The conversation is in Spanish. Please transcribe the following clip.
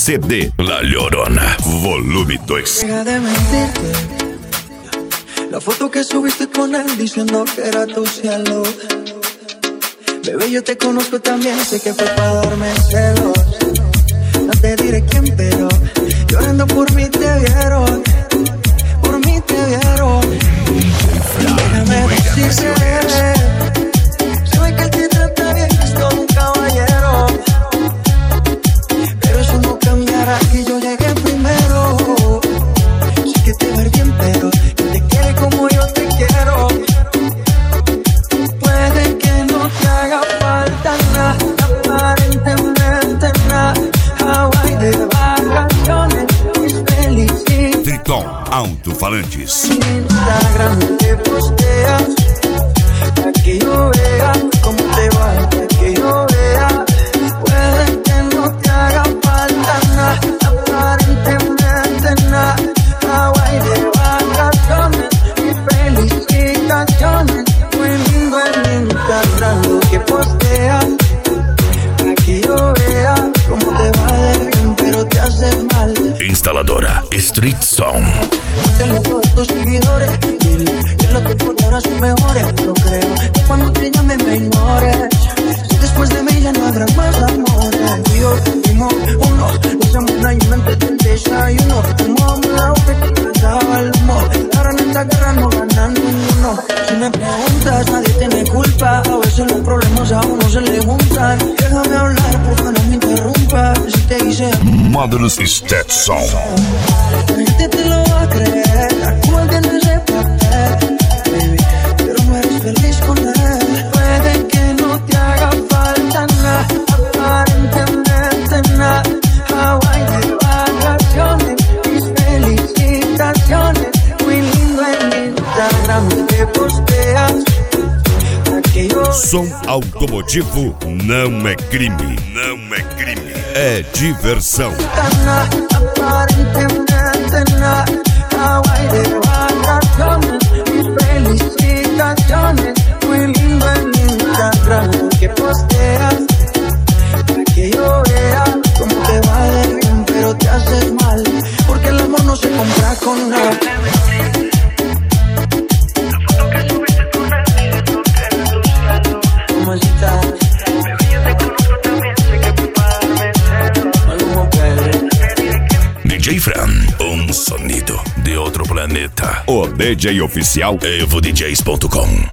CD La Llorona, volume 2. Deja de mentirte. La foto que subiste con él diciendo que era tu cielo. Bebé, yo te conozco también, sé que fue para darme celos. No te diré quién, pero llorando por mí te vieron. Por mí te vieron. Déjame decirte, sabe que él te trata bien, que es todo un caballero. Pero eso no cambiará que yo llegué primero. Sé que te va bien, pero él te quiere como yo te quiero. Puede que no te haga falta nada, aparentemente nada. Hawaii de vacaciones, mis felicidades. Triton Alto-Falantes. Instagram te posteas, para que yo vea cómo te va, para que yo vea. Puede que no te haga falta nada, aparentemente nada. Hawaii de vacaciones, mis felicitaciones. Muy lindo en Instagram lo que posteas, para que yo vea cómo te va de bien, pero te haces mal. Instaladora Street Sound. Tengo todos tus seguidores, dile que lo que por ahora son mejores. No creo que cuando te llame me ignores. Si después de mí ya no habrá más amores. Y yo fuimos uno, nos hacemos una y antes del desayuno. Fuimos un lado que te cansaba el humor. Ahora en esta guerra no gana ninguno. Si me preguntas, nadie tiene culpa. A veces los problemas a uno se le juntan. Déjame hablar, por favor no me interrumpas. Si te hice Modulus Stetson. la gente te lo va a creer, actúan en ese papel, baby, pero no eres feliz con él. Puede que no te haga falta nada, aparentemente nada. Hawaii de vacaciones, mis felicitaciones. Muy lindo en Instagram te posteas, para que yo... Som automotivo não é crime. Não é crime. É diversão. Aparentemente nada. Hawaii de vacaciones, mis felicitaciones. Muy lindo en Instagram que posteas, para que yo vea cómo te va de bien, pero te haces mal, porque el amor no se compra con nada. Mamacita, bebé, yo te conozco también, sé que fue para darme celos. Maluma, DJ Fran, sonido de outro planeta. O DJ oficial EvoDJs.com.